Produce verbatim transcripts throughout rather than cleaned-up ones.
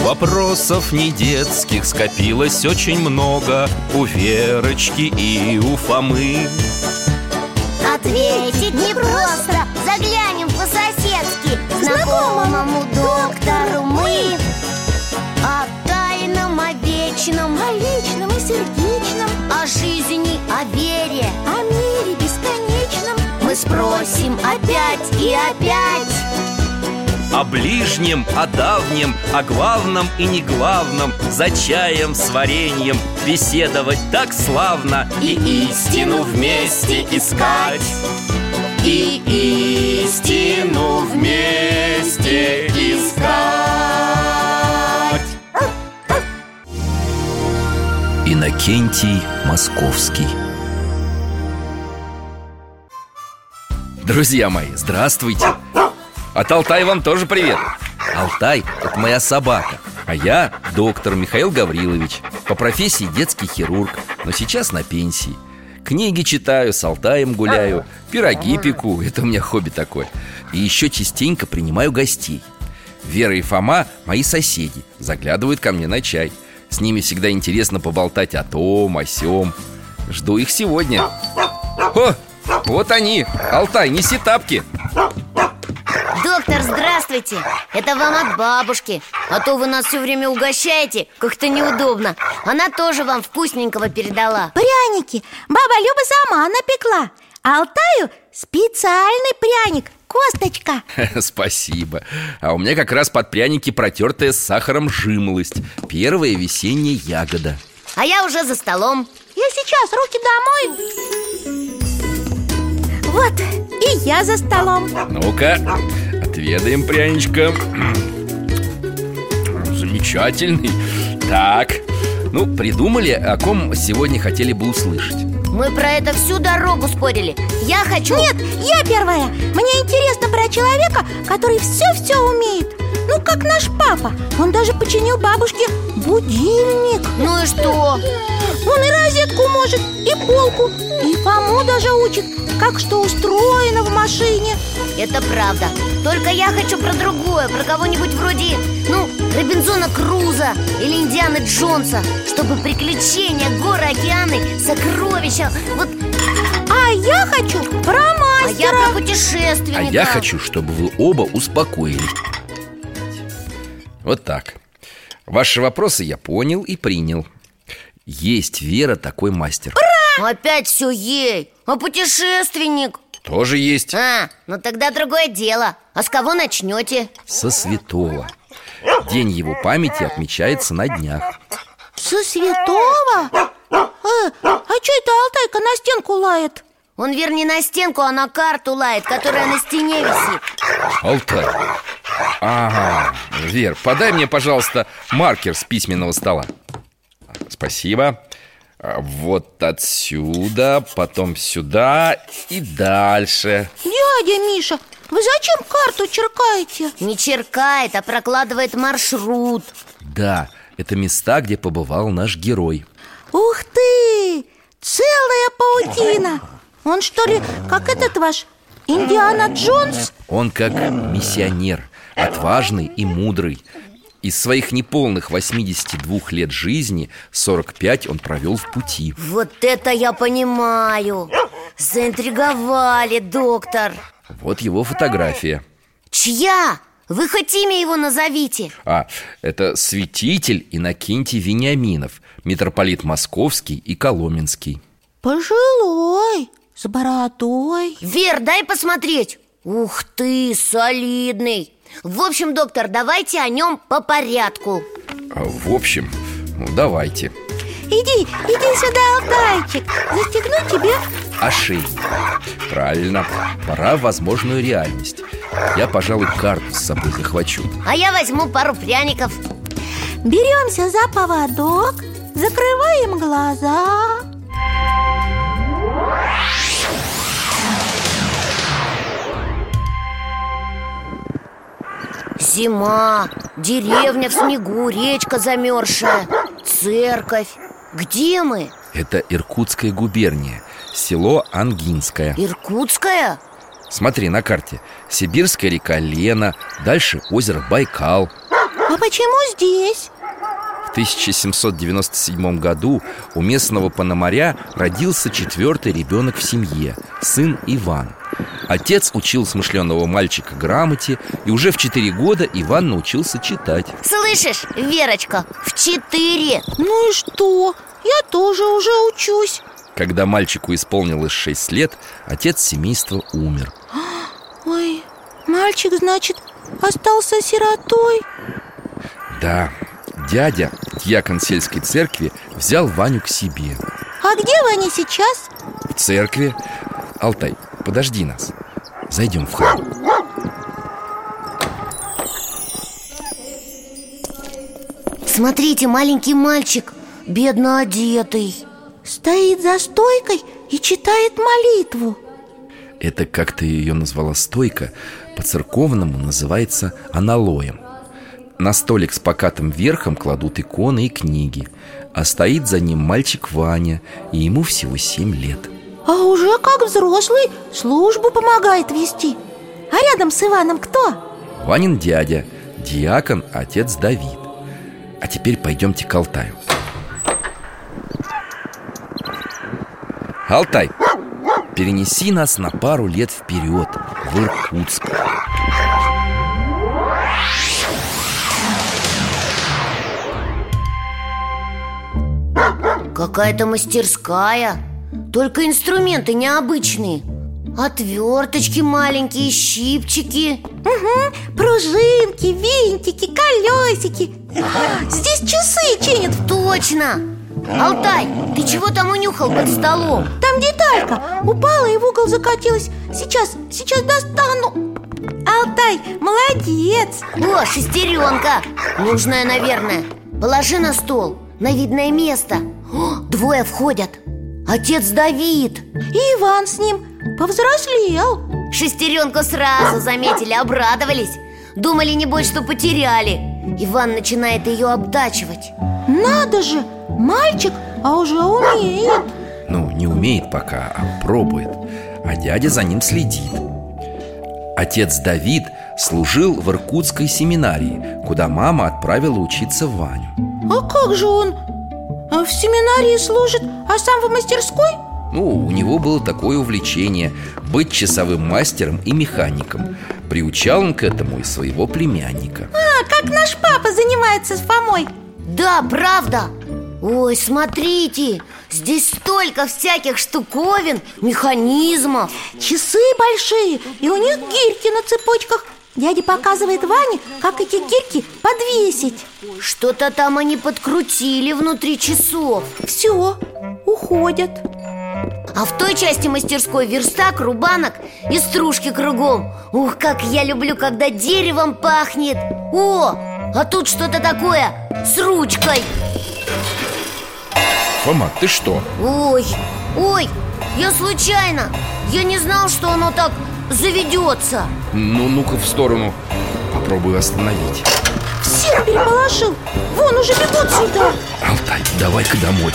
Вопросов не детских скопилось очень много у Верочки и у Фомы. Ответить непросто, заглянем по-соседски к знакомому доктору мы. О тайном, о вечном, о личном и сердечном, о жизни, о вере, о мире бесконечном мы спросим опять и опять. О ближнем, о давнем, о главном и неглавном, за чаем с вареньем беседовать так славно. И истину вместе искать, и истину вместе искать. Иннокентий Московский. Друзья мои, здравствуйте! От Алтая вам тоже привет. Алтай – это моя собака. А я доктор Михаил Гаврилович. По профессии детский хирург, но сейчас на пенсии. Книги читаю, с Алтаем гуляю, пироги пеку. Это у меня хобби такое. И еще частенько принимаю гостей. Вера и Фома – мои соседи. Заглядывают ко мне на чай. С ними всегда интересно поболтать о том, о сём. Жду их сегодня. О, вот они. Алтай, неси тапки. Доктор, здравствуйте. Это вам от бабушки. А то вы нас все время угощаете, как-то неудобно. Она тоже вам вкусненького передала. Пряники баба Люба сама напекла. А Алтаю специальный пряник, косточка. Спасибо. А у меня как раз под пряники протертая с сахаром жимолость. Первая весенняя ягода. А я уже за столом. Я сейчас, руки домой. Вот, и я за столом. Ну-ка, отведаем пряничка. Замечательный. Так, ну, придумали, о ком сегодня хотели бы услышать? Мы про это всю дорогу спорили. Я хочу... Нет, я первая. Мне интересно про человека, который все-все умеет. Ну, как наш папа. Он даже починил бабушке будильник. Ну и что? Он и розетку может, и полку, и Фому даже учит, как что устроено в машине. Это правда. Только я хочу про другое, про кого-нибудь вроде, ну, Робинзона Круза или Индианы Джонса, чтобы приключения, горы, океаны, сокровища. Вот. А я хочу про мастера. А я про путешественника. А я хочу, чтобы вы оба успокоились. Вот так. Ваши вопросы я понял и принял. Есть, Вера, такой мастер. Ура! Опять все ей. А путешественник? Тоже есть. А, ну тогда другое дело. А с кого начнете? Со святого. День его памяти отмечается на днях. Со святого? Э, а что это Алтайка на стенку лает? Он, вернее, на стенку, а на карту лает, которая на стене висит. Алтай. Ага, Вер, подай мне, пожалуйста, маркер с письменного стола. Спасибо. Вот отсюда, потом сюда и дальше. Дядя Миша, вы зачем карту черкаете? Не черкает, а прокладывает маршрут. Да, это места, где побывал наш герой. Ух ты! Целая паутина! Он что ли, как этот ваш Индиана Джонс? Он как миссионер, отважный и мудрый. Из своих неполных восьмидесяти двух лет жизни сорок пять он провел в пути. Вот это я понимаю. Заинтриговали, доктор. Вот его фотография. Чья? Вы хоть имя его назовите. А, это святитель Иннокентий Вениаминов, митрополит Московский и Коломенский. Пожилой, с бородой. Вер, дай посмотреть. Ух ты, солидный. В общем, доктор, давайте о нем по порядку. А, в общем, ну давайте. Иди, иди сюда, Алтайчик. Застегну тебе ошейник. Правильно, пора в возможную реальность. Я, пожалуй, карту с собой захвачу. А я возьму пару пряников. Беремся за поводок, закрываем глаза. Зима, деревня в снегу, речка замерзшая, церковь. Где мы? Это Иркутская губерния, село Ангинское. Иркутская? Смотри на карте. Сибирская река Лена, дальше озеро Байкал. А почему здесь? В тысяча семьсот девяносто седьмом году у местного пономаря родился четвертый ребенок в семье, сын Иван. Отец учил смышленого мальчика грамоте, и уже в четыре года Иван научился читать. Слышишь, Верочка, в четыре. Ну и что? Я тоже уже учусь. Когда мальчику исполнилось шесть лет, отец семейства умер. Ой, мальчик, значит, остался сиротой? Да, дядя, дьякон сельской церкви, взял Ваню к себе. А где Ваня сейчас? В церкви. Алтай, подожди нас. Зайдем в храм. Смотрите, маленький мальчик, бедно одетый. Стоит за стойкой и читает молитву. Это, как ты ее назвала, стойка, по-церковному называется аналоем. На столик с покатым верхом кладут иконы и книги, а стоит за ним мальчик Ваня, и ему всего семь лет. А уже как взрослый службу помогает вести. А рядом с Иваном кто? Ванин дядя, диакон, отец Давид. А теперь пойдемте к Алтаю. Алтай, перенеси нас на пару лет вперед, в Иркутск. Какая-то мастерская. Только инструменты необычные. Отверточки маленькие, щипчики. Угу, пружинки, винтики, колесики. Здесь часы чинят. Точно! Алтай, ты чего там унюхал под столом? Там деталька упала и в угол закатилась. Сейчас, сейчас достану. Алтай, молодец. О, шестеренка. Нужная, наверное. Положи на стол, на видное место. О, двое входят. Отец Давид и Иван с ним. Повзрослел. Шестеренку сразу заметили, обрадовались. Думали, небось, что потеряли. Иван начинает ее обтачивать. Надо же, мальчик, а уже умеет. Ну, не умеет пока, а пробует. А дядя за ним следит. Отец Давид служил в Иркутской семинарии, куда мама отправила учиться Ваню. А как же он? В семинарии служит, а сам в мастерской? Ну, у него было такое увлечение – быть часовым мастером и механиком. Приучал он к этому и своего племянника. А, как наш папа занимается с Фомой. Да, правда. Ой, смотрите, здесь столько всяких штуковин, механизмов. Часы большие, и у них гирьки на цепочках. Дядя показывает Ване, как эти гирьки подвесить. Что-то там они подкрутили внутри часов. Все, уходят. А в той части мастерской верстак, рубанок и стружки кругом. Ух, как я люблю, когда деревом пахнет. О, а тут что-то такое с ручкой. Фома, ты что? Ой, ой, я случайно. Я не знал, что оно так заведется. Ну, ну-ка в сторону. Попробую остановить. Всех переполошил. Вон уже бегут сюда. Алтай, давай-ка домой.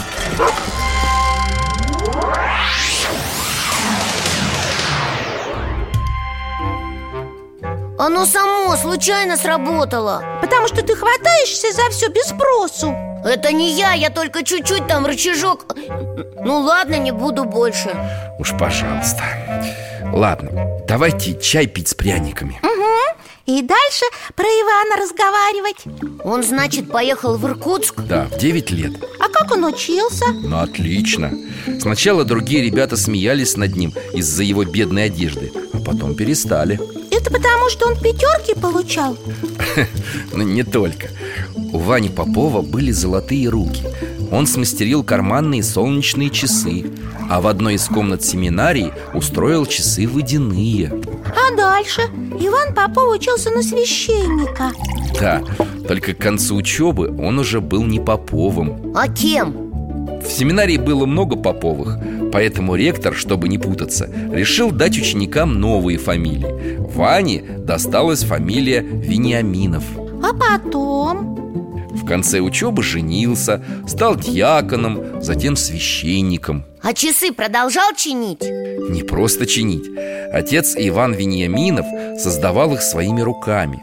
Оно само случайно сработало. Потому что ты хватаешься за все без спросу. Это не я, я только чуть-чуть там рычажок. Ну ладно, не буду больше. Уж пожалуйста. Ладно, давайте чай пить с пряниками. Угу. И дальше про Ивана разговаривать. Он, значит, поехал в Иркутск? Да, в девять лет. А как он учился? Ну, отлично. Сначала другие ребята смеялись над ним из-за его бедной одежды, а потом перестали. Это потому, что он пятерки получал? Ну, не только. У Вани Попова были золотые руки. Он смастерил карманные солнечные часы, а в одной из комнат семинарии устроил часы водяные. А дальше? Иван Попов учился на священника. Да, только к концу учебы он уже был не Поповым. А кем? В семинарии было много Поповых, поэтому ректор, чтобы не путаться, решил дать ученикам новые фамилии. Ване досталась фамилия Вениаминов. А потом? В конце учебы женился, стал диаконом, затем священником. А часы продолжал чинить? Не просто чинить. Отец Иван Вениаминов создавал их своими руками.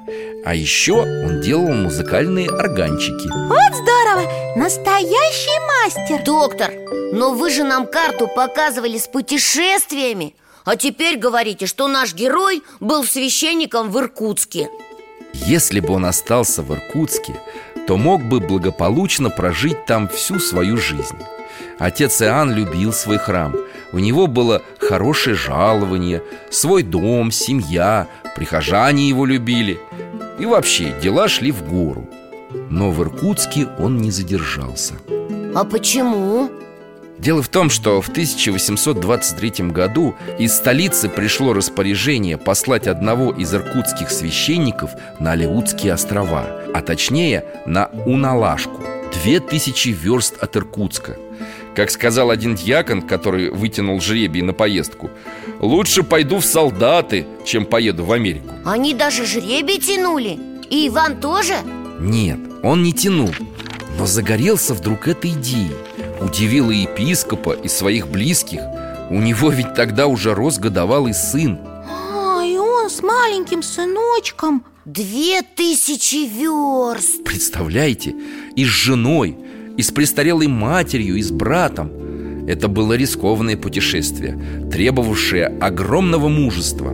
А еще он делал музыкальные органчики. Вот здорово! Настоящий мастер! Доктор, но вы же нам карту показывали с путешествиями. А теперь говорите, что наш герой был священником в Иркутске. Если бы он остался в Иркутске, то мог бы благополучно прожить там всю свою жизнь. Отец Иоанн любил свой храм. У него было хорошее жалование, свой дом, семья, прихожане его любили. И вообще дела шли в гору. Но в Иркутске он не задержался. А почему? Дело в том, что в тысяча восемьсот двадцать третьем году из столицы пришло распоряжение послать одного из иркутских священников на Алеутские острова, а точнее на Уналашку, две тысячи верст от Иркутска. Как сказал один дьякон, который вытянул жребий на поездку: «Лучше пойду в солдаты, чем поеду в Америку». Они даже жребий тянули? И Иван тоже? Нет, он не тянул, но загорелся вдруг этой идеей. Удивило епископа и своих близких. У него ведь тогда уже рос годовалый сын. А, и он с маленьким сыночком. Две тысячи верст! Представляете, и с женой, и с престарелой матерью, и с братом. Это было рискованное путешествие, требовавшее огромного мужества.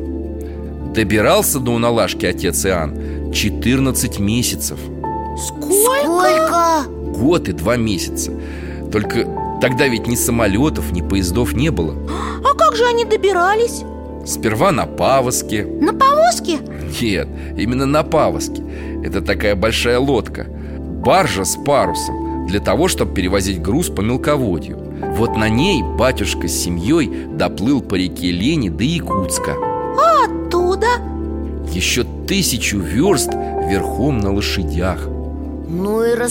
Добирался до Уналашки отец Иоанн четырнадцать месяцев. Сколько? Сколько? Год и два месяца. Только тогда ведь ни самолетов, ни поездов не было. А как же они добирались? Сперва на павоске. На повозке? Нет, именно на павоске. Это такая большая лодка, баржа с парусом, для того, чтобы перевозить груз по мелководью. Вот на ней батюшка с семьей доплыл по реке Лени до Якутска. А оттуда? Еще тысячу верст верхом на лошадях. Ну и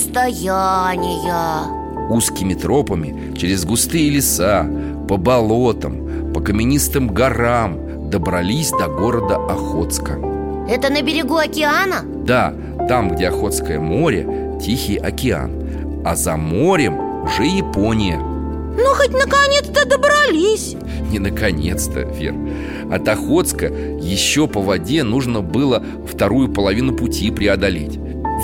расстояние. Узкими тропами, через густые леса, по болотам, по каменистым горам добрались до города Охотска. Это на берегу океана? Да, там, где Охотское море, Тихий океан. А за морем уже Япония. Ну, хоть наконец-то добрались. Не наконец-то, Вер. От Охотска еще по воде нужно было вторую половину пути преодолеть.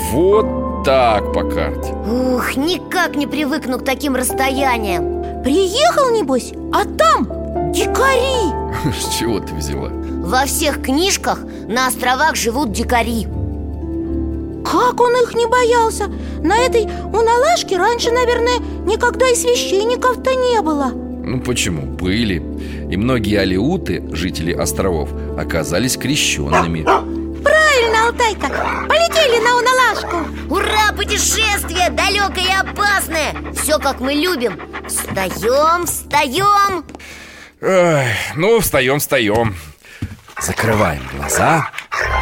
Вот так по карте. Ух, никак не привыкну к таким расстояниям. Приехал, небось, а там дикари. С чего ты взяла? Во всех книжках на островах живут дикари. Как он их не боялся? На этой Уналашке раньше, наверное, никогда и священников-то не было. Ну почему? Были. И многие алеуты, жители островов, оказались крещенными. Правильно, Алтайка, полетели на Уналашку. Ура, путешествие далекое и опасное. Все, как мы любим. Встаем, встаем. Ой, ну, встаем, встаем. Закрываем глаза.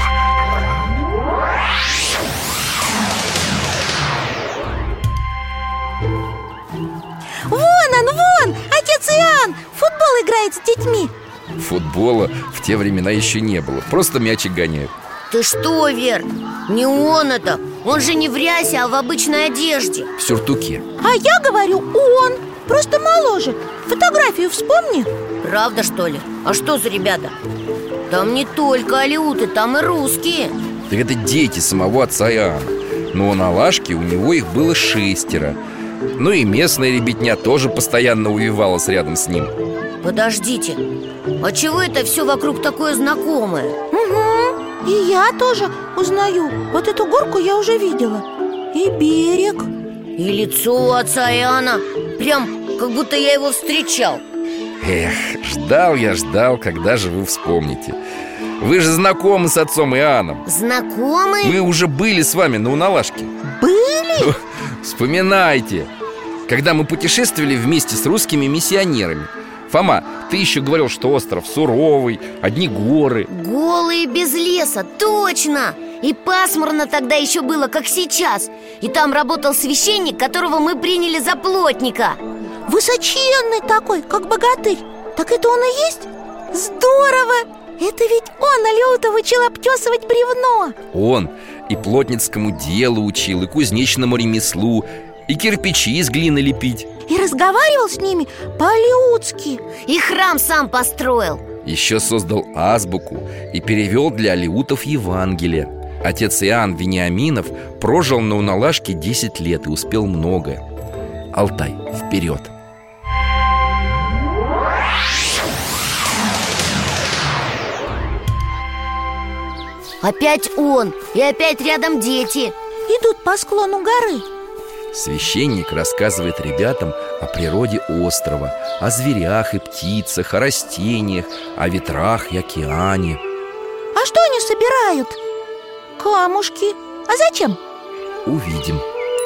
Вон он, вон, отец Иоанн в футбол играет с детьми. Футбола в те времена еще не было. Просто мячик гоняют. Ты что, Вер? Не он это. Он же не в рясе, а в обычной одежде. В сюртуке. А я говорю, он, просто моложе. Фотографию вспомни. Правда, что ли? А что за ребята? Там не только алеуты, там и русские. Так это дети самого отца Иоанна. Но на Лашке у него их было шестеро. Ну и местная ребятня тоже постоянно увивалась рядом с ним. Подождите, а чего это все вокруг такое знакомое? Угу, и я тоже узнаю. Вот эту горку я уже видела. И берег. И лицо у отца Иоанна. Прям как будто я его встречал. Эх, ждал я, ждал, когда же вы вспомните. Вы же знакомы с отцом Иоанном. Знакомы? Мы уже были с вами на Уналашке. Были? Вспоминайте, когда мы путешествовали вместе с русскими миссионерами. Фома, ты еще говорил, что остров суровый, одни горы. Голые без леса, точно! И пасмурно тогда еще было, как сейчас. И там работал священник, которого мы приняли за плотника. Высоченный такой, как богатырь. Так это он и есть? Здорово! Это ведь он алеутов учил обтесывать бревно. Он и плотницкому делу учил, и кузнечному ремеслу, и кирпичи из глины лепить. И разговаривал с ними по-алеутски. И храм сам построил. Еще создал азбуку и перевел для алеутов Евангелие. Отец Иоанн Вениаминов прожил на Уналашке десять лет и успел многое. Алтай, вперед! Опять он, и опять рядом дети. Идут по склону горы. Священник рассказывает ребятам о природе острова, о зверях и птицах, о растениях, о ветрах и океане. А что они собирают? Камушки. А зачем? Увидим.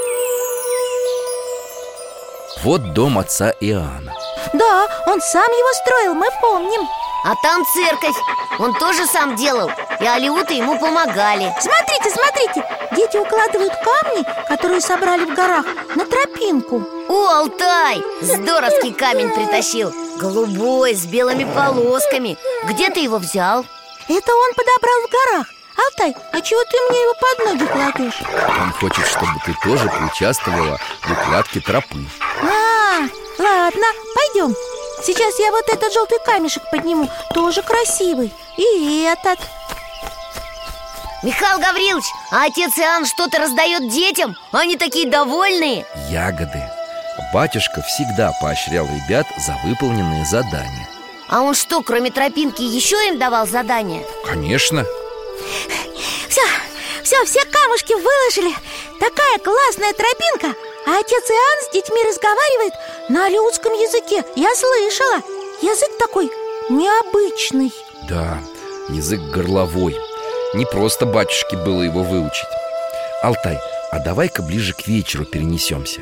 Вот дом отца Иоанна. Да, он сам его строил, мы помним. А там церковь. Он тоже сам делал. И алиуты ему помогали. Смотрите, смотрите. Дети укладывают камни, которые собрали в горах, на тропинку. О, Алтай! Здоровский камень притащил. Голубой, с белыми полосками. Где ты его взял? Это он подобрал в горах. Алтай, а чего ты мне его под ноги кладешь? Он хочет, чтобы ты тоже поучаствовала в укладке тропы. А, ладно, пойдем. Сейчас я вот этот желтый камешек подниму. Тоже красивый. И этот. Михаил Гаврилович, а отец Иоанн что-то раздает детям? Они такие довольные. Ягоды. Батюшка всегда поощрял ребят за выполненные задания. А он что, кроме тропинки, еще им давал задания? Конечно. Все, все, все камушки выложили. Такая классная тропинка. А отец Иоанн с детьми разговаривает на алиутском языке. Я слышала. Язык такой необычный. Да, язык горловой. Не просто батюшке было его выучить. Алтай, а давай-ка ближе к вечеру перенесемся.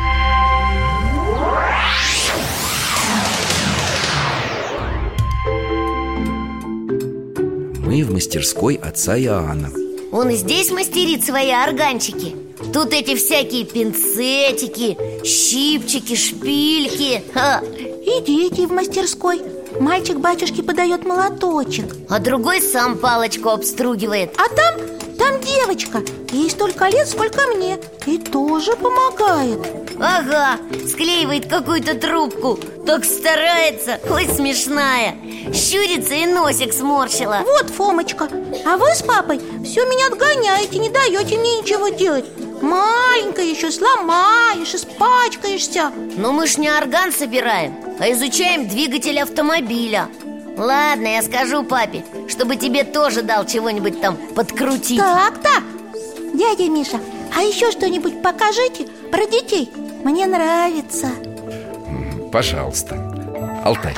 Мы в мастерской отца Иоанна. Он и здесь мастерит свои органчики. Тут эти всякие пинцетики, щипчики, шпильки. Ха. И дети в мастерской. Мальчик батюшке подает молоточек, А другой сам палочку обстругивает. а там, там девочка. Ей столько лет, сколько мне. И тоже помогает. Ага, склеивает какую-то трубку. Так старается, ой, смешная. Щурится и носик сморщила. Вот, Фомочка, а вы с папой все меня отгоняете, не даете мне ничего делать. Маленькая еще, сломаешь, испачкаешься. Но мы ж не орган собираем, а изучаем двигатель автомобиля. Ладно, я скажу папе, чтобы тебе тоже дал чего-нибудь там подкрутить. Так-то, дядя Миша, а еще что-нибудь покажите про детей. Мне нравится. Пожалуйста. Алтай.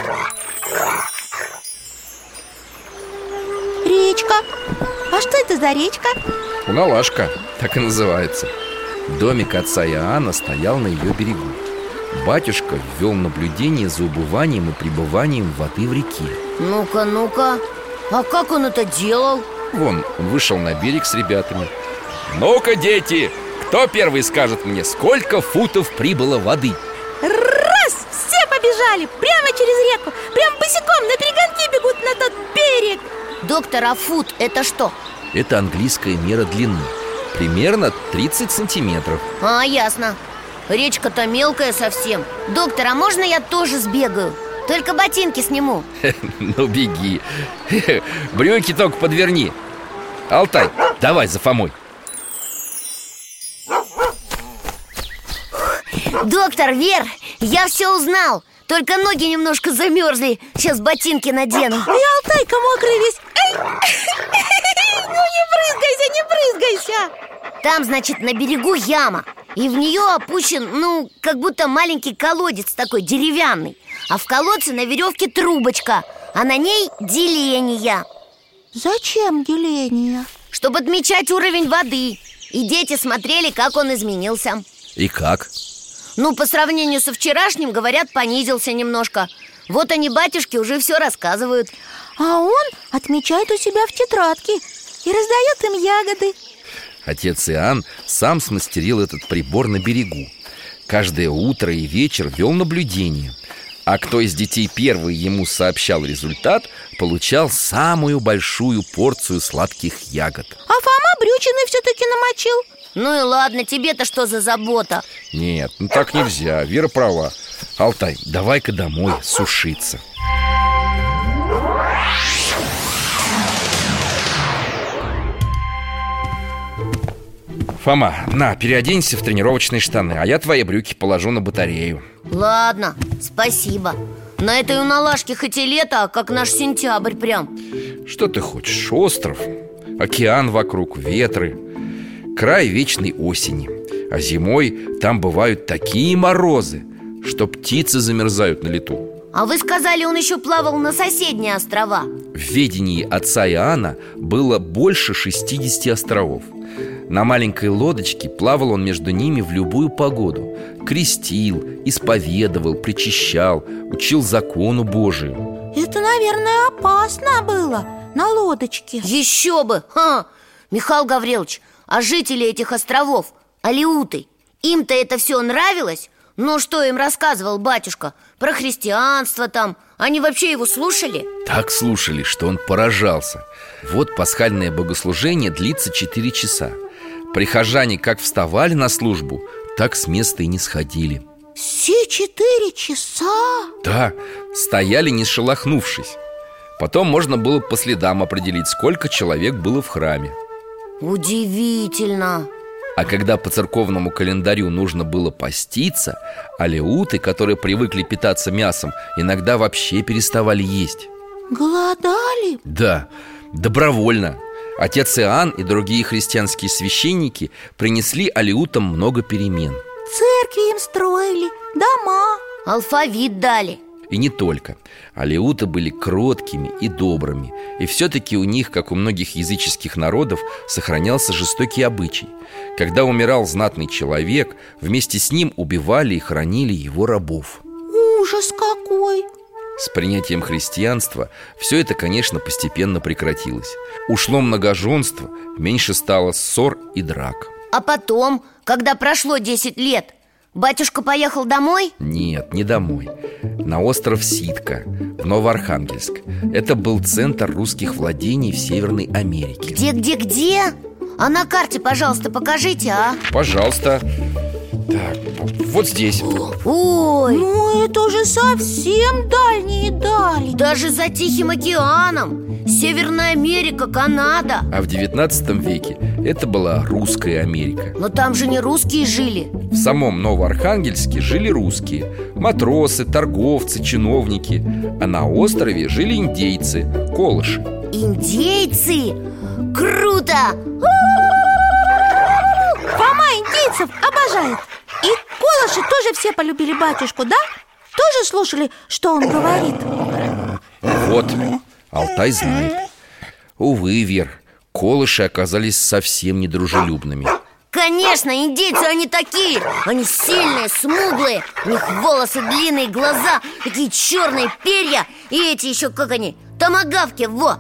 Речка. А что это за речка? Уналашка, так и называется. Домик отца Иоанна стоял на ее берегу. Батюшка ввел наблюдение за убыванием и пребыванием воды в реке. Ну-ка, ну-ка, а как он это делал? Вон, он вышел на берег с ребятами. Ну-ка, дети, кто первый скажет мне, сколько футов прибыло воды? Раз! Все побежали прямо через реку. Прям босиком на перегонки бегут на тот берег. Доктор, а фут это что? Это английская мера длины. Примерно тридцать сантиметров. А, ясно. Речка-то мелкая совсем. Доктор, а можно я тоже сбегаю? Только ботинки сниму. Ну, беги. Брюки только подверни. Алтай, давай за Фомой. Доктор, Вер, я все узнал. Только ноги немножко замерзли. Сейчас ботинки надену. И Алтайка мокрый весь. Эй! Ну не брызгайся, не брызгайся. Там, значит, на берегу яма. И в нее опущен, ну, как будто маленький колодец такой, деревянный. А в колодце на веревке трубочка, а на ней деление. Зачем деление? Чтобы отмечать уровень воды. И дети смотрели, как он изменился. И как? Ну, по сравнению со вчерашним, говорят, понизился немножко. Вот они, батюшки, уже все рассказывают. А он отмечает у себя в тетрадке и раздает им ягоды. Отец Иоанн сам смастерил этот прибор на берегу. Каждое утро и вечер вел наблюдение. А кто из детей первый ему сообщал результат, получал самую большую порцию сладких ягод. А Фома брючины все-таки намочил. Ну и ладно, тебе-то что за забота? Нет, ну так нельзя, Вера права. Алтай, давай-ка домой сушиться. Фома, на, переоденься в тренировочные штаны, а я твои брюки положу на батарею. Ладно, спасибо. На этой уналашке хоть и лето, а как наш сентябрь прям. Что ты хочешь? Остров, океан вокруг, ветры, край вечной осени. А зимой там бывают такие морозы, что птицы замерзают на лету. А вы сказали, он еще плавал на соседние острова. В ведении отца Иоанна было больше шестидесяти островов. На маленькой лодочке плавал он между ними в любую погоду. Крестил, исповедовал, причащал, учил закону Божию. Это, наверное, опасно было на лодочке. Еще бы! Ха! Михаил Гаврилович, а жители этих островов, алеуты, им-то это все нравилось? Ну, что им рассказывал батюшка? Про христианство там? Они вообще его слушали? Так слушали, что он поражался. Вот пасхальное богослужение длится четыре часа. Прихожане как вставали на службу, так с места и не сходили. Все четыре часа? Да, стояли не шелохнувшись. Потом можно было по следам определить, сколько человек было в храме. Удивительно. А когда по церковному календарю нужно было поститься, алеуты, которые привыкли питаться мясом, иногда вообще переставали есть. Голодали? Да, добровольно. Отец Иоанн и другие христианские священники принесли алеутам много перемен. Церкви им строили, дома. Алфавит дали. И не только. Алеуты были кроткими и добрыми. И все-таки у них, как у многих языческих народов, сохранялся жестокий обычай. Когда умирал знатный человек, вместе с ним убивали и хоронили его рабов. Ужас какой! С принятием христианства все это, конечно, постепенно прекратилось. Ушло многоженство, меньше стало ссор и драк. А потом, когда прошло десять лет, батюшка поехал домой? Нет, не домой. На остров Ситка, в Новоархангельск. Это был центр русских владений в Северной Америке. Где-где-где? А на карте, пожалуйста, покажите, а? Пожалуйста. Так, вот здесь. Ой, Ну это же совсем дальние дали. даже за Тихим океаном. Северная Америка, Канада. А в девятнадцатом веке это была русская Америка. Но там же не русские жили. В самом Новоархангельске жили русские. Матросы, торговцы, чиновники. А на острове жили индейцы, колыши. Индейцы? Круто! Фома индейцев обожает. И колыши тоже все полюбили батюшку, да? Тоже слушали, что он говорит? Вот, Алтай знает. Увы, Вер, колыши оказались совсем недружелюбными. Конечно, индейцы они такие. Они сильные, смуглые. У них волосы длинные, глаза, такие черные перья. И эти еще, как они, томагавки, во!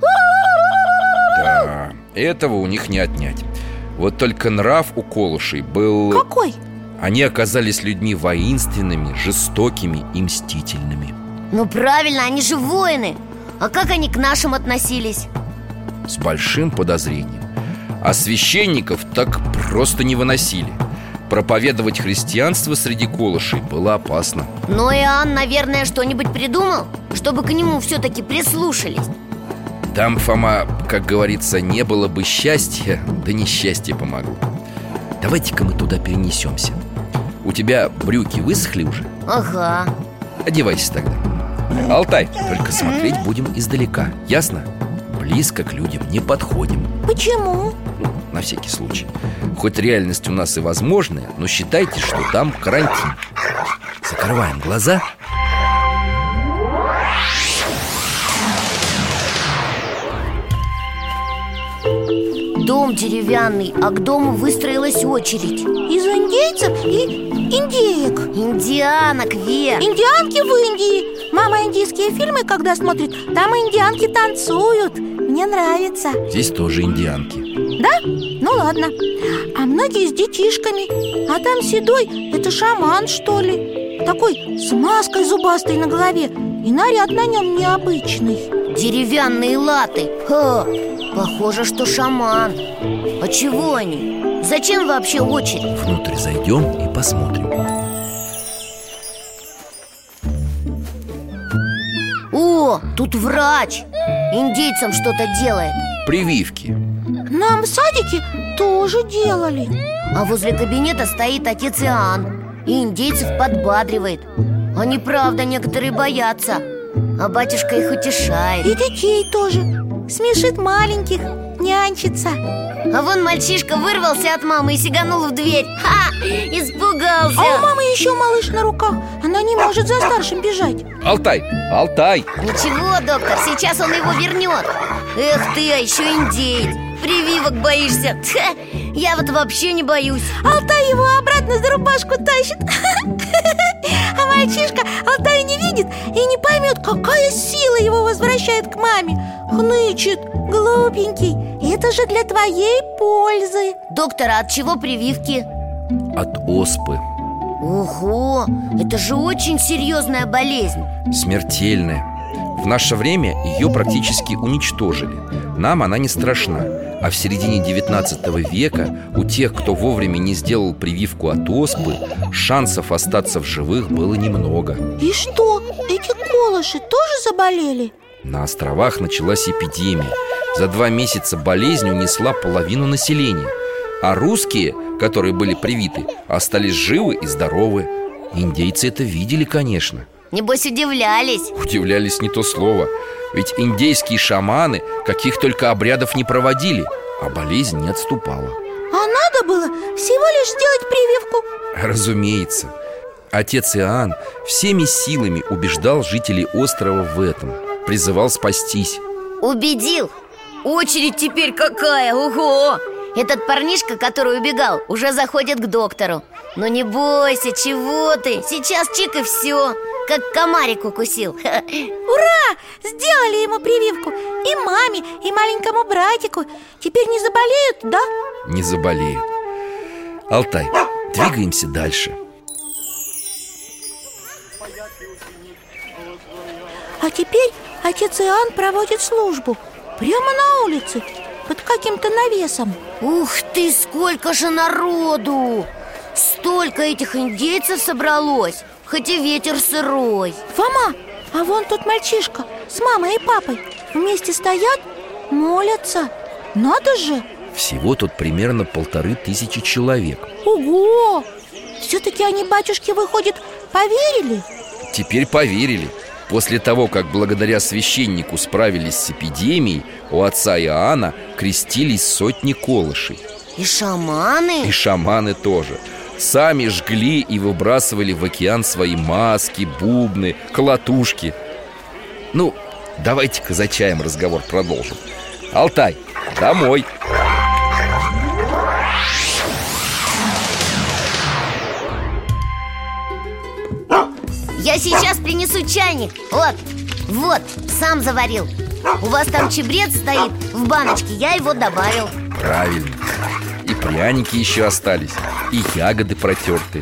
Да, этого у них не отнять. Вот только нрав у колышей был... Какой? Они оказались людьми воинственными, жестокими и мстительными. Ну правильно, они же воины. А как они к нашим относились? С большим подозрением. А священников так просто не выносили. Проповедовать христианство среди колышей было опасно. Но Иоанн, наверное, что-нибудь придумал, чтобы к нему все-таки прислушались. Там, Фома, как говорится, не было бы счастья, да несчастье помогло. Давайте-ка мы туда перенесемся. У тебя брюки высохли уже? Ага. Одевайся тогда. Алтай, только смотреть будем издалека, ясно? Близко к людям не подходим. Почему? Ну, на всякий случай. Хоть реальность у нас и возможная, но считайте, что там карантин. Закрываем глаза. Дом деревянный, а к дому выстроилась очередь. Из индейцев и индеек. Индианок, Вер. Индианки в Индии. Мама индийские фильмы, когда смотрит, там индианки танцуют. Мне нравится. Здесь тоже индианки. Да? Ну ладно. А многие с детишками. А там седой, это шаман, что ли? Такой с маской зубастой на голове. И наряд на нем необычный. Деревянные латы. Ха, похоже, что шаман. А чего они? Зачем вообще очередь? Внутрь зайдем и посмотрим. О, тут врач. Индейцам что-то делает. прививки. Нам в садике тоже делали. А возле кабинета стоит отец Иоанн и индейцев подбадривает. Они, правда, некоторые боятся, а батюшка их утешает. И детей тоже. Смешит маленьких, нянчится. А вон мальчишка вырвался от мамы и сиганул в дверь. Ха! Испугался. А у мамы еще малыш на руках. Она не может за старшим бежать. Алтай, Алтай! Ничего, доктор, сейчас он его вернет. Эх ты, а еще индеец. Прививок боишься? Тьфу, я вот вообще не боюсь. Алтай его обратно за рубашку тащит. А мальчишка Алтай не видит и не поймет, какая сила его возвращает к маме. Хнычет, глупенький. Это же для твоей пользы. Доктор, а от чего прививки? От оспы. Ого, это же очень серьезная болезнь. Смертельная. В наше время ее практически уничтожили. Нам она не страшна. А в середине девятнадцатого века у тех, кто вовремя не сделал прививку от оспы, шансов остаться в живых было немного. И что, эти колыши тоже заболели? На островах началась эпидемия. За два месяца болезнь унесла половину населения. А русские, которые были привиты, остались живы и здоровы. Индейцы это видели, конечно. Небось, удивлялись. Удивлялись не то слово. Ведь индейские шаманы каких только обрядов не проводили, а болезнь не отступала. А надо было всего лишь сделать прививку. Разумеется. Отец Иоанн всеми силами убеждал жителей острова в этом. Призывал спастись. Убедил? Очередь теперь какая, ого! Этот парнишка, который убегал, уже заходит к доктору. Но не бойся, чего ты? Сейчас чик и все. Как комарик укусил. Ура! Сделали ему прививку. И маме, и маленькому братику. Теперь не заболеют, да? Не заболеют. Алтай, двигаемся дальше. А теперь отец Иоанн проводит службу прямо на улице, под каким-то навесом. Ух ты, сколько же народу! Столько этих индейцев собралось, хоть и ветер сырой. Фома, а вон тут мальчишка с мамой и папой вместе стоят, молятся. Надо же! Всего тут примерно полторы тысячи человек. Ого! Все-таки они, батюшки, выходит, поверили? Теперь поверили. После того, как благодаря священнику справились с эпидемией, у отца Иоанна крестились сотни колышей. И шаманы? И шаманы тоже. Сами жгли и выбрасывали в океан свои маски, бубны, колотушки. Ну, давайте-ка за чаем разговор продолжим. Алтай, домой. Я сейчас принесу чайник. Вот, вот, сам заварил. У вас там чабрец стоит в баночке, я его добавил. Правильно. И пряники еще остались, и ягоды протертые.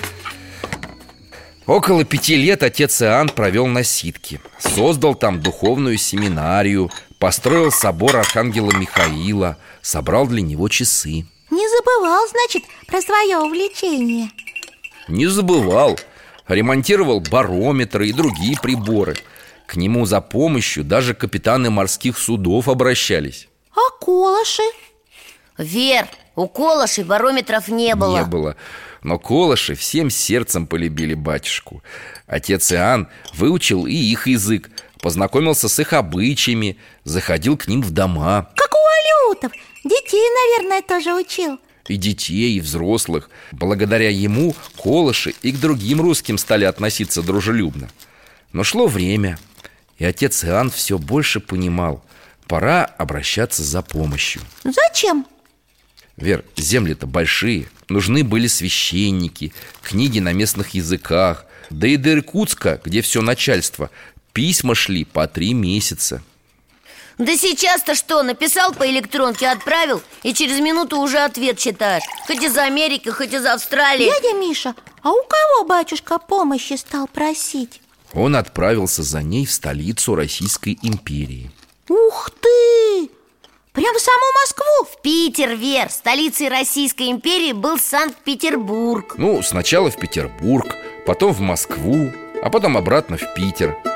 Около пяти лет отец Иоанн провел на Ситке. Создал там духовную семинарию, построил собор архангела Михаила, собрал для него часы. Не забывал, значит, про свое увлечение. Не забывал. Ремонтировал барометры и другие приборы. К нему за помощью даже капитаны морских судов обращались. А колыши? Вер, у колышей барометров не было. Не было. Но колыши всем сердцем полюбили батюшку. Отец Иоанн выучил и их язык, познакомился с их обычаями, заходил к ним в дома. Как у алютов. Детей, наверное, тоже учил. И детей, и взрослых. Благодаря ему колыши и к другим русским стали относиться дружелюбно. Но шло время, и отец Иоанн все больше понимал: пора обращаться за помощью. Зачем? Вер, земли-то большие, нужны были священники, книги на местных языках. Да и до Иркутска, где все начальство, письма шли по три месяца. Да сейчас-то что, написал по электронке, отправил, и через минуту уже ответ читаешь. Хоть из Америки, хоть из Австралии. Дядя Миша, а у кого батюшка помощи стал просить? Он отправился за ней в столицу Российской империи. Ух ты! Прям в саму Москву? В Питер, Вер, столицей Российской империи был Санкт-Петербург. Ну, сначала в Петербург, потом в Москву, а потом обратно в Питер.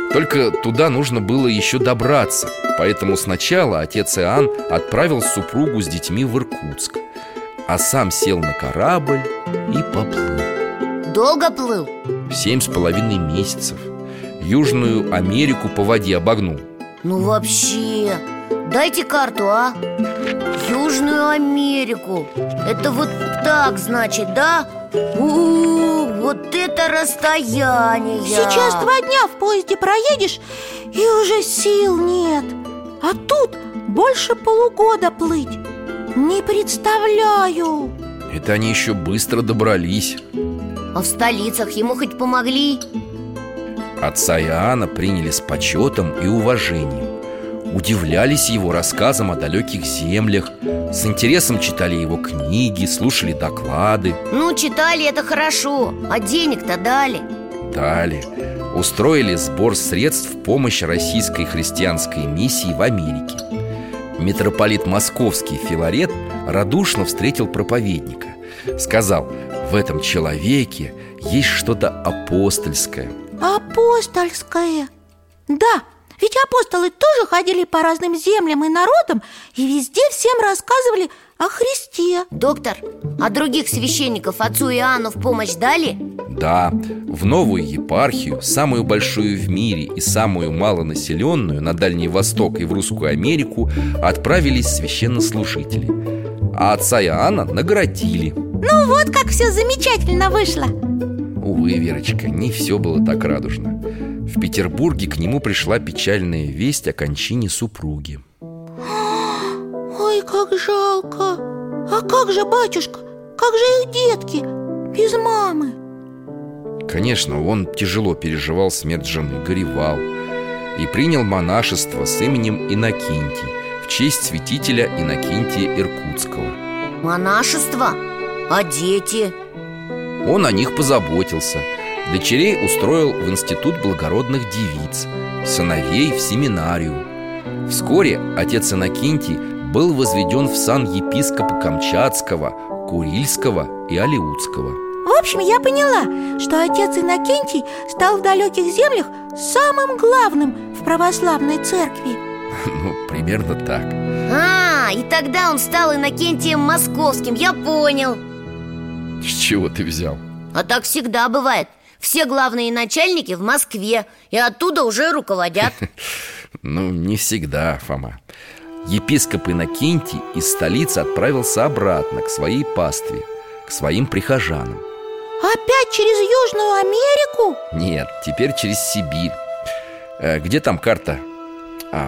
Только туда нужно было еще добраться. Поэтому сначала отец Иоанн отправил супругу с детьми в Иркутск, а сам сел на корабль и поплыл. Долго плыл? Семь с половиной месяцев. Южную Америку по воде обогнул. Ну вообще, дайте карту, а? Южную Америку. Это вот так, значит, да? У-у-у, вот это расстояние. Сейчас два дня в поезде проедешь, и уже сил нет. А тут больше полугода плыть. Не представляю. Это они еще быстро добрались. А в столицах ему хоть помогли? Отца Иоанна приняли с почетом и уважением. Удивлялись его рассказам о далеких землях. С интересом читали его книги, слушали доклады. Ну, читали, это хорошо. А денег-то дали? Дали. Устроили сбор средств в помощь российской христианской миссии в Америке. Митрополит Московский Филарет радушно встретил проповедника. Сказал: в этом человеке есть что-то апостольское. Апостольское? Да, ведь апостолы тоже ходили по разным землям и народам, и везде всем рассказывали о Христе. Доктор, а других священников отцу Иоанну в помощь дали? Да, в новую епархию, самую большую в мире и самую малонаселенную, на Дальний Восток и в Русскую Америку, отправились священнослужители. А отца Иоанна наградили. Ну вот как все замечательно вышло. Увы, Верочка, не все было так радужно. В Петербурге к нему пришла печальная весть о кончине супруги. Ой, как жалко. А как же батюшка? Как же их детки без мамы? Конечно, он тяжело переживал смерть жены, горевал и принял монашество с именем Иннокентий в честь святителя Иннокентия Иркутского. Монашество? А дети? Он о них позаботился. Дочерей устроил в институт благородных девиц, сыновей в семинарию. Вскоре отец Иннокентий был возведен в сан епископа Камчатского, Курильского и Алеутского. В общем, я поняла, что отец Иннокентий стал в далеких землях самым главным в православной церкви. Ну, примерно так. А, и тогда он стал Иннокентием Московским, я понял. С чего ты взял? А так всегда бывает. Все главные начальники в Москве, и оттуда уже руководят. Ну, не всегда, Фома. Епископ Иннокентий из столицы отправился обратно к своей пастве, к своим прихожанам. Опять через Южную Америку? Нет, теперь через Сибирь. э, Где там карта? А,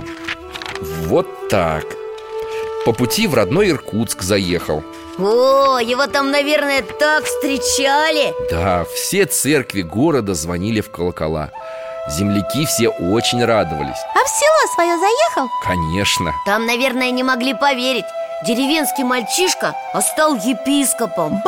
вот так. По пути в родной Иркутск заехал. О, его там, наверное, так встречали. Да, все церкви города звонили в колокола. Земляки все очень радовались. А в село свое заехал? Конечно. Там, наверное, не могли поверить. Деревенский мальчишка, а стал епископом.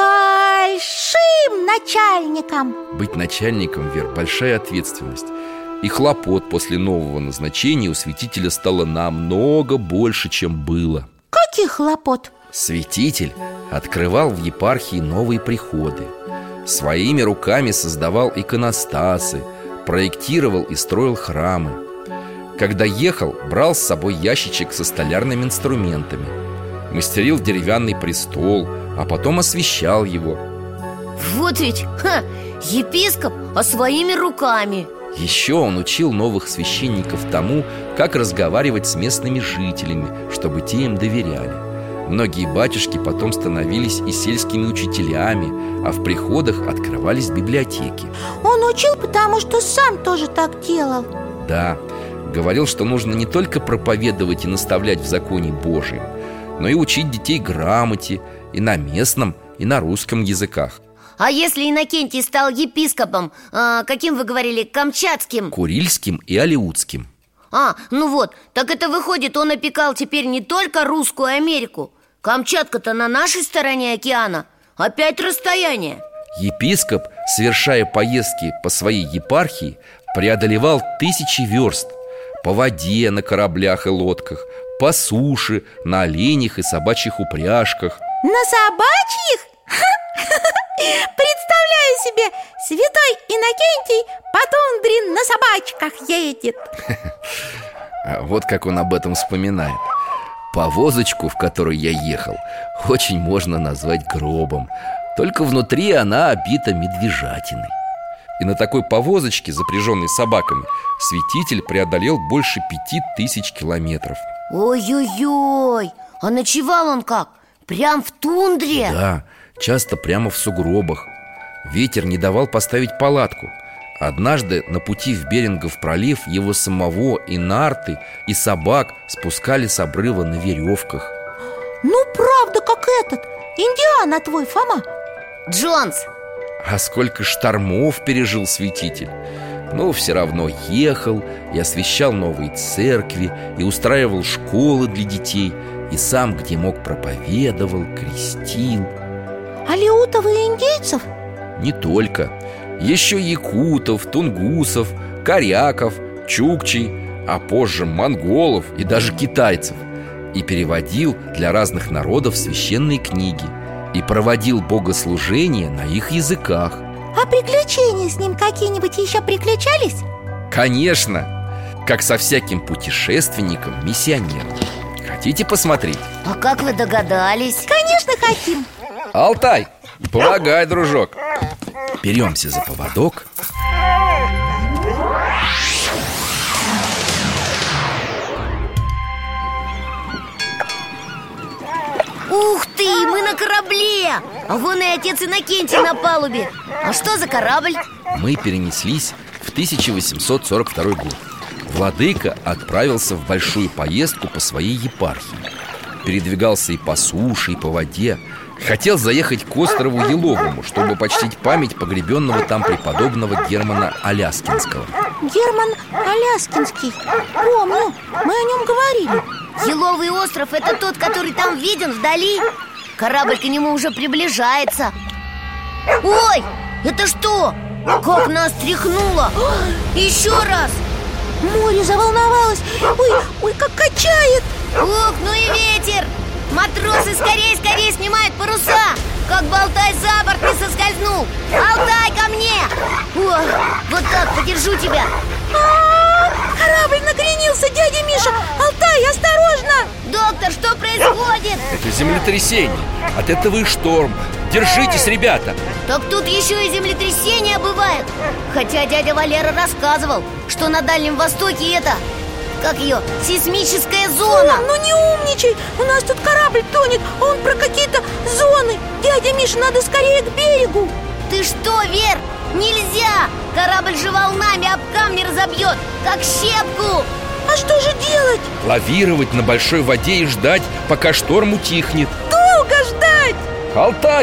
Большим начальником. Быть начальником, Вер, большая ответственность. И хлопот после нового назначения у святителя стало намного больше, чем было. Каких хлопот? Святитель открывал в епархии новые приходы, своими руками создавал иконостасы, проектировал и строил храмы. Когда ехал, брал с собой ящичек со столярными инструментами, мастерил деревянный престол, а потом освящал его. Вот ведь, ха, епископ, а своими руками. Еще он учил новых священников тому, как разговаривать с местными жителями, чтобы те им доверяли. Многие батюшки потом становились и сельскими учителями, а в приходах открывались библиотеки. Он учил, потому что сам тоже так делал. Да, говорил, что нужно не только проповедовать и наставлять в законе Божьем, но и учить детей грамоте и на местном, и на русском языках. А если Иннокентий стал епископом, а, каким вы говорили, камчатским? Курильским и алеутским. А, ну вот, так это выходит, он опекал теперь не только Русскую Америку. Камчатка-то на нашей стороне океана. Опять расстояние. Епископ, совершая поездки по своей епархии, преодолевал тысячи верст. По воде на кораблях и лодках, по суше, на оленях и собачьих упряжках. На собачьих? Ха, Представляю себе, святой Иннокентий по тундре на собачках едет. Вот как он об этом вспоминает. Повозочку, в которой я ехал, очень можно назвать гробом. Только внутри она обита медвежатиной. И на такой повозочке, запряженной собаками, святитель преодолел больше пяти тысяч километров. Ой-ой-ой, а ночевал он как? Прям в тундре? Да, часто прямо в сугробах. Ветер не давал поставить палатку. Однажды на пути в Берингов пролив его самого и нарты, и собак спускали с обрыва на веревках. Ну, правда, как этот, Индиана твой, Фома. Джонс. А сколько штормов пережил святитель. Но все равно ехал и освещал новые церкви, и устраивал школы для детей, и сам, где мог, проповедовал, крестил. Алеутов и индейцев? Не только. Еще якутов, тунгусов, коряков, чукчей, а позже монголов и даже китайцев. И переводил для разных народов священные книги, и проводил богослужения на их языках. А приключения с ним какие-нибудь еще приключались? Конечно, как со всяким путешественником-миссионером. Хотите посмотреть? А как вы догадались? Конечно, хотим. Алтай, помогай, дружок. Беремся за поводок. Ух ты, мы на корабле! А вон и отец Иннокентий на палубе. А что за корабль? Мы перенеслись в тысяча восемьсот сорок второй год. Владыка отправился в большую поездку по своей епархии. Передвигался и по суше, и по воде. Хотел заехать к острову Еловому, чтобы почтить память погребенного там преподобного Германа Аляскинского. Герман Аляскинский, помню, мы о нем говорили. Еловый остров — это тот, который там виден вдали? Корабль к нему уже приближается. Ой, это что? Как нас тряхнуло! Еще раз! Море заволновалось. Ой, ой, как качает. Ох, ну и ветер! Матросы скорее, скорее снимают паруса, как бы Алтай за борт не соскользнул. Алтай, ко мне! О, вот так, подержу тебя. А-а-а! Корабль накренился, дядя Миша. Алтай, осторожно! Доктор, что происходит? Это землетрясение. От этого и шторм. Держитесь, ребята. Так тут еще и землетрясения бывают. Хотя дядя Валера рассказывал, что на Дальнем Востоке это... Как ее? Сейсмическая зона. О, ну не умничай, у нас тут корабль тонет, а он про какие-то зоны. Дядя Миша, надо скорее к берегу. Ты что, Вер? Нельзя! Корабль же волнами об камни разобьет, как щепку. А что же делать? Лавировать на большой воде и ждать, пока шторм утихнет. Долго ждать! Алтай!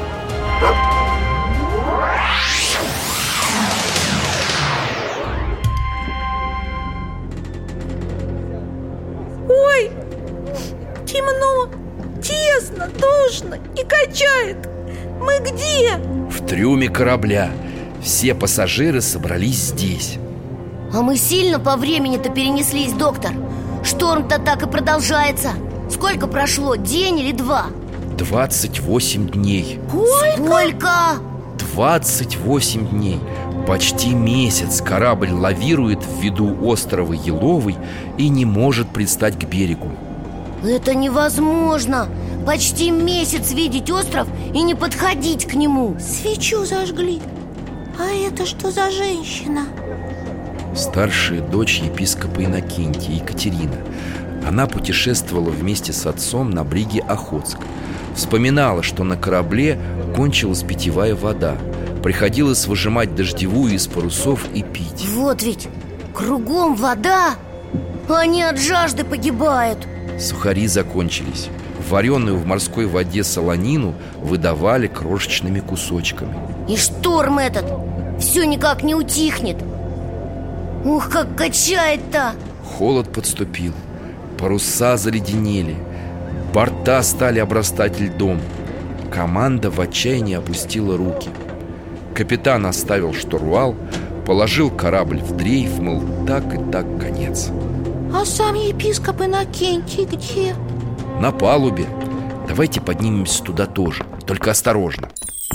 Ой, темно, тесно, душно и качает. Мы где? В трюме корабля. Все пассажиры собрались здесь. А мы сильно по времени-то перенеслись, доктор. Шторм-то так и продолжается. Сколько прошло, день или два? Двадцать восемь дней. Сколько? Двадцать восемь дней. Почти месяц корабль лавирует в виду острова Еловый и не может пристать к берегу. Это невозможно. Почти месяц видеть остров и не подходить к нему. Свечу зажгли. А это что за женщина? Старшая дочь епископа Иннокентия, Екатерина. Она путешествовала вместе с отцом на бриге Охотск. Вспоминала, что на корабле кончилась питьевая вода. Приходилось выжимать дождевую из парусов и пить. Вот ведь, кругом вода, а они от жажды погибают. Сухари закончились. Вареную в морской воде солонину выдавали крошечными кусочками. И шторм этот все никак не утихнет. Ух, как качает-то! Холод подступил. Паруса заледенели. Борта стали обрастать льдом. Команда в отчаянии опустила руки. Капитан оставил штурвал, положил корабль в дрейф, мол, так и так конец. А сам епископ Иннокентий где? На палубе. Давайте поднимемся туда тоже, только осторожно.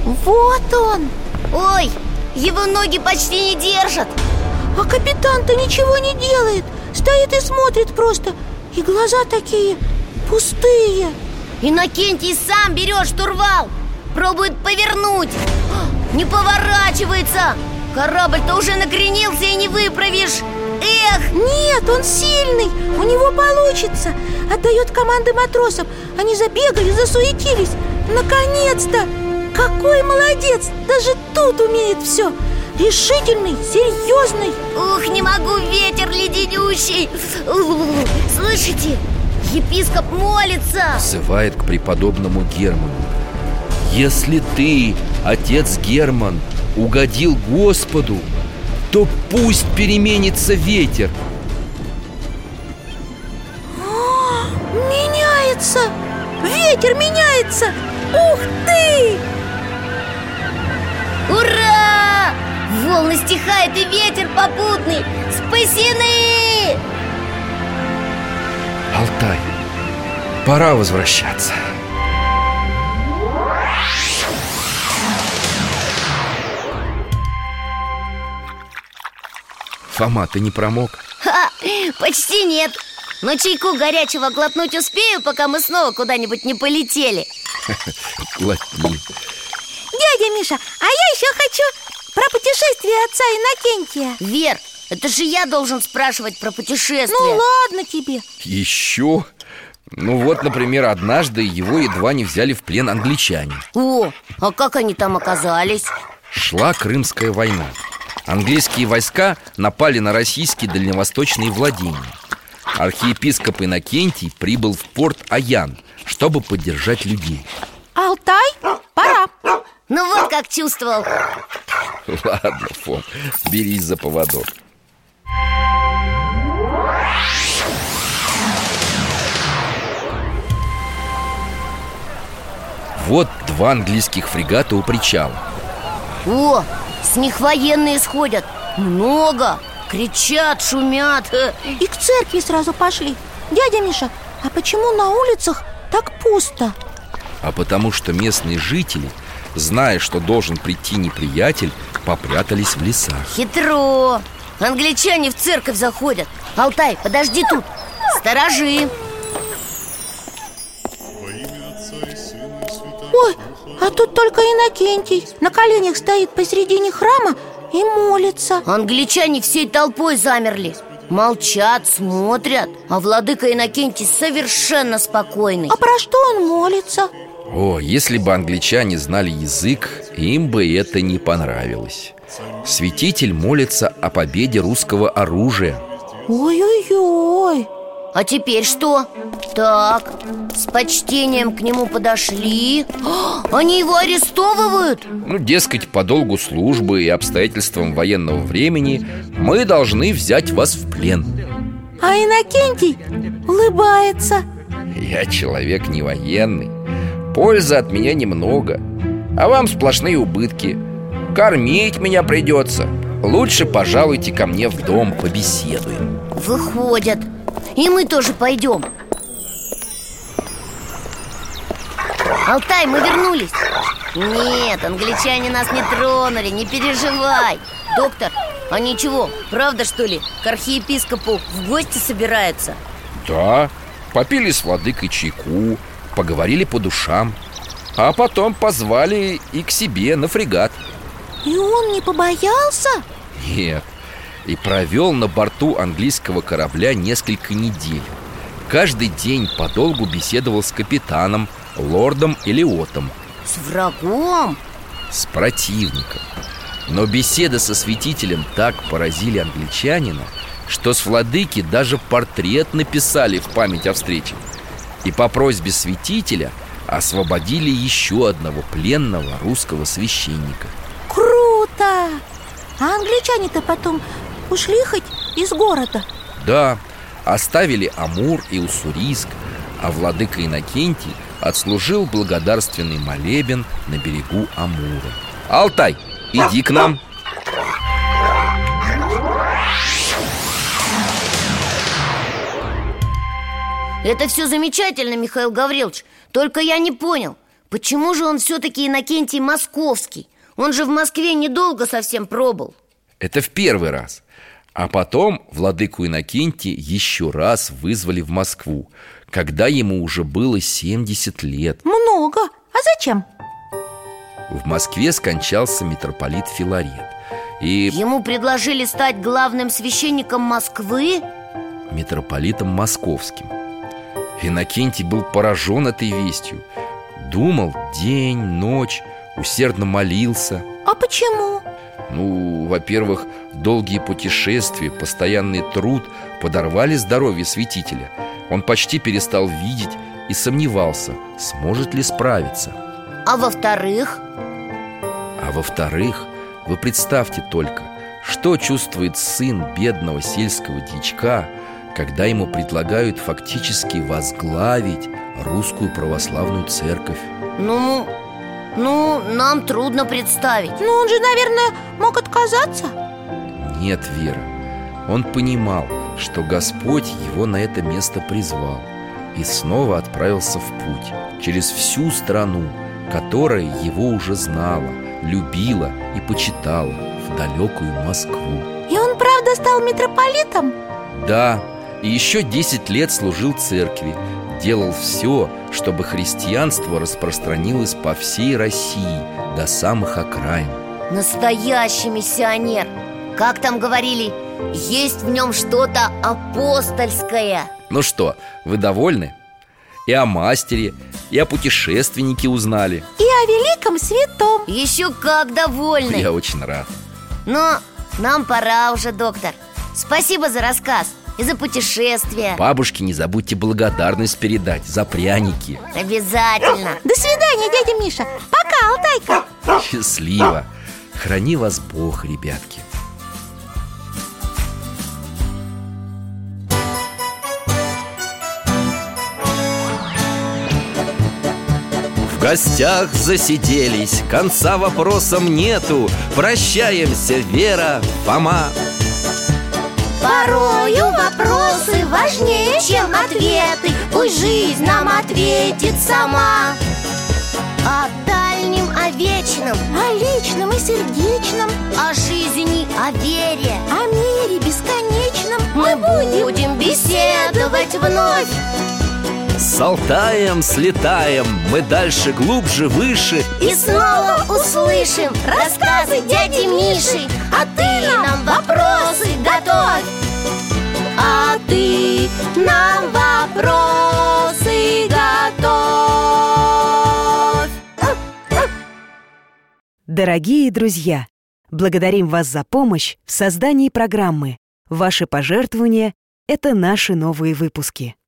Вот он! Ой, его ноги почти не держат. А капитан-то ничего не делает. Стоит и смотрит просто. И глаза такие пустые. Иннокентий сам берет штурвал, пробует повернуть. Не поворачивается. Корабль-то уже накренился и не выправишь. Эх! Нет, он сильный, у него получится. Отдает команды матросам. Они забегали, засуетились. Наконец-то! Какой молодец! Даже тут умеет все. Решительный, серьезный. Ух, не могу, ветер леденющий. Слышите? Епископ молится. Взывает к преподобному Герману. Если ты, отец Герман, угодил Господу, то пусть переменится ветер. О, меняется! Ветер меняется! Ух ты! Ура! Волны стихают и ветер попутный. Спасены! Алтай, пора возвращаться. Фома, ты не промок? Ха, почти нет. Но чайку горячего глотнуть успею, пока мы снова куда-нибудь не полетели. Глотни. Дядя Миша, а я еще хочу про путешествие отца Иннокентия. Вер, это же я должен спрашивать про путешествие. Ну ладно тебе. Еще? Ну вот, например, однажды его едва не взяли в плен англичане. О, а как они там оказались? Шла Крымская война. Английские войска напали на российские дальневосточные владения. Архиепископ Иннокентий прибыл в порт Аян, чтобы поддержать людей. Алтай, пора. Ну вот как чувствовал. Ладно, Фом, берись за поводок. Вот два английских фрегата у причала. О, с них военные сходят. Много. Кричат, шумят. И к церкви сразу пошли. Дядя Миша, а почему на улицах так пусто? А потому что местные жители, зная, что должен прийти неприятель, попрятались в лесах. Хитро. Англичане в церковь заходят. Алтай, подожди тут. Сторожи. Ой, а тут только Иннокентий на коленях стоит посередине храма и молится. Англичане всей толпой замерли. Молчат, смотрят. А владыка Иннокентий совершенно спокойный. А про что он молится? О, если бы англичане знали язык, им бы это не понравилось. Святитель молится о победе русского оружия. Ой-ой-ой. А теперь что? Так, с почтением к нему подошли. О, они его арестовывают? Ну, дескать, по долгу службы и обстоятельствам военного времени мы должны взять вас в плен. А Иннокентий улыбается. Я человек не военный. Пользы от меня немного, а вам сплошные убытки. Кормить меня придется. Лучше пожалуйте ко мне в дом, побеседуем. Выходят. И мы тоже пойдем. Алтай, мы вернулись. Нет, англичане нас не тронули, не переживай. Доктор, а ничего, правда что ли, к архиепископу в гости собираются? Да, попили с владыкой чайку, поговорили по душам, а потом позвали и к себе на фрегат. И он не побоялся? Нет, и провел на борту английского корабля несколько недель. Каждый день подолгу беседовал с капитаном, лордом Элиотом. С врагом? С противником. Но беседы со святителем так поразили англичанина, что с владыки даже портрет написали в память о встрече. И по просьбе святителя освободили еще одного пленного русского священника. Круто! А англичане-то потом ушли хоть из города? Да, оставили Амур и Уссурийск, а владыка Иннокентий отслужил благодарственный молебен на берегу Амура. Алтай, иди к нам. Это все замечательно, Михаил Гаврилович. Только я не понял, почему же он все-таки Иннокентий Московский? Он же в Москве недолго совсем пробыл. Это в первый раз. А потом владыку Иннокентия еще раз вызвали в Москву, когда ему уже было семьдесят лет. Много. А зачем? В Москве скончался митрополит Филарет. И ему предложили стать главным священником Москвы? Митрополитом Московским. Иннокентий был поражен этой вестью. Думал день, ночь, усердно молился. А почему? Ну, во-первых, долгие путешествия, постоянный труд подорвали здоровье святителя. Он почти перестал видеть и сомневался, сможет ли справиться. А во-вторых? А во-вторых, вы представьте только, что чувствует сын бедного сельского дьячка, когда ему предлагают фактически возглавить русскую православную церковь. Ну, ну, нам трудно представить. Ну, он же, наверное, мог отказаться. Нет, Вера, он понимал, что Господь его на это место призвал, и снова отправился в путь через всю страну, которая его уже знала, любила и почитала, в далекую Москву. И он правда стал митрополитом? Да, и еще десять лет служил церкви, делал все, чтобы христианство распространилось по всей России до самых окраин. Настоящий миссионер. Как там говорили, есть в нем что-то апостольское. Ну что, вы довольны? И о мастере, и о путешественнике узнали. И о великом святом. Еще как довольны. Я очень рад. Но нам пора уже, доктор. Спасибо за рассказ и за путешествие. Бабушке не забудьте благодарность передать за пряники. Обязательно. До свидания, дядя Миша. Пока, Алтайка. Счастливо. Храни вас Бог, ребятки. В гостях засиделись, конца вопросам нету. Прощаемся, Вера, Фома. Порою вопросы важнее, чем ответы. Пусть жизнь нам ответит сама. О дальнем, о вечном, О личном и сердечном, о жизни, о вере о мире бесконечном мы будем беседовать вновь. С Алтаем слетаем, мы дальше, глубже, выше. И снова услышим рассказы дяди Миши. А ты нам вопросы готовь. А ты нам вопросы готовь. Дорогие друзья, благодарим вас за помощь в создании программы. Ваши пожертвования – это наши новые выпуски.